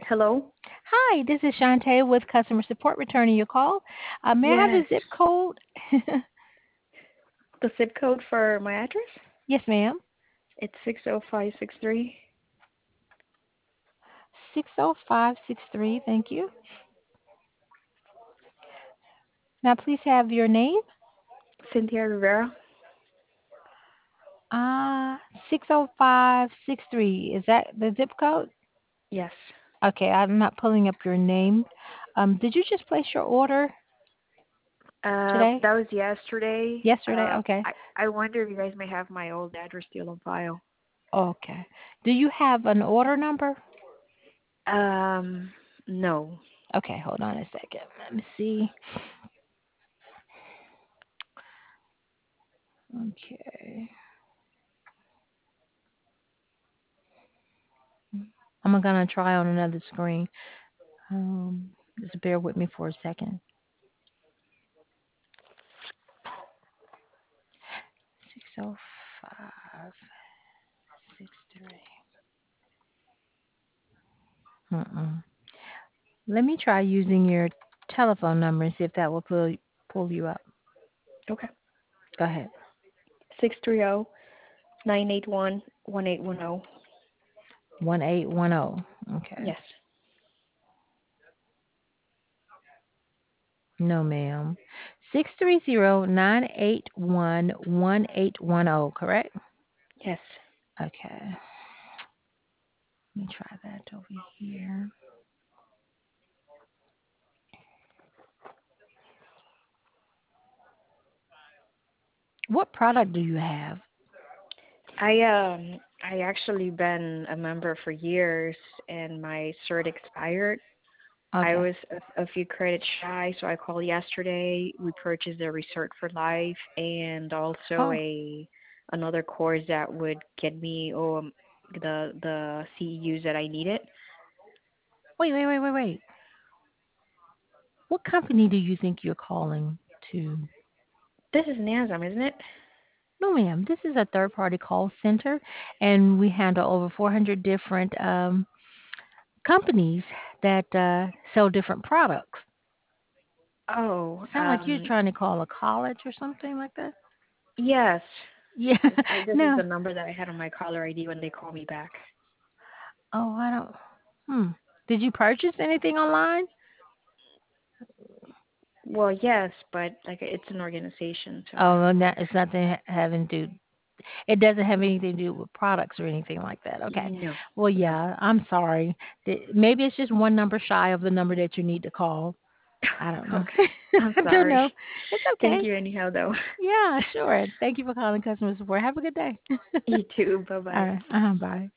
Hello? Hi, this is Shantae with customer support returning your call. May I have Yes. the zip code? The zip code for my address? Yes, ma'am. It's 60563. 60563. Thank you. Now, please have your name. Cynthia Rivera? 60563. Is that the zip code? Yes. Okay, I'm not pulling up your name. Did you just place your order today? That was yesterday. Yesterday? Okay. I wonder if you guys may have my old address still on file. Okay. Do you have an order number? Um, no. Okay, hold on a second. Let me see. Okay. I'm gonna try on another screen. Just bear with me for a second. 60563. Mm-mm. Let me try using your telephone number and see if that will pull you up. Okay. Go ahead. 630-981-1810. 1810. Okay. Yes. No, ma'am. 630-981-1810. Correct? Yes. Okay. Let me try that over here. What product do you have? I actually been a member for years and my cert expired. I Okay. was a few credits shy, so I called yesterday. We purchased a Resort for Life and also Oh, a another course that would get me the CEUs that I needed. wait. What company do you think you're calling to? This is NASM, isn't it? No, ma'am. This is a third-party call center, and we handle over 400 different companies that sell different products. Oh, Sound like you're trying to call a college or something like that? yes. Yeah. This is No. the number that I had on my caller ID when they call me back. Oh, I don't. Hmm. Did you purchase anything online? Well, yes, but like it's an organization, so I Oh, don't and know. that it's nothing having to. It doesn't have anything to do with products or anything like that. Okay. No, Well, no. yeah. I'm sorry. Maybe it's just one number shy of the number that you need to call. I don't know. Okay, I'm I don't sorry. know. It's Thank okay. you anyhow, though. Yeah, sure. Thank you for calling customer support. Have a good day. You too. Bye All bye. right. Bye.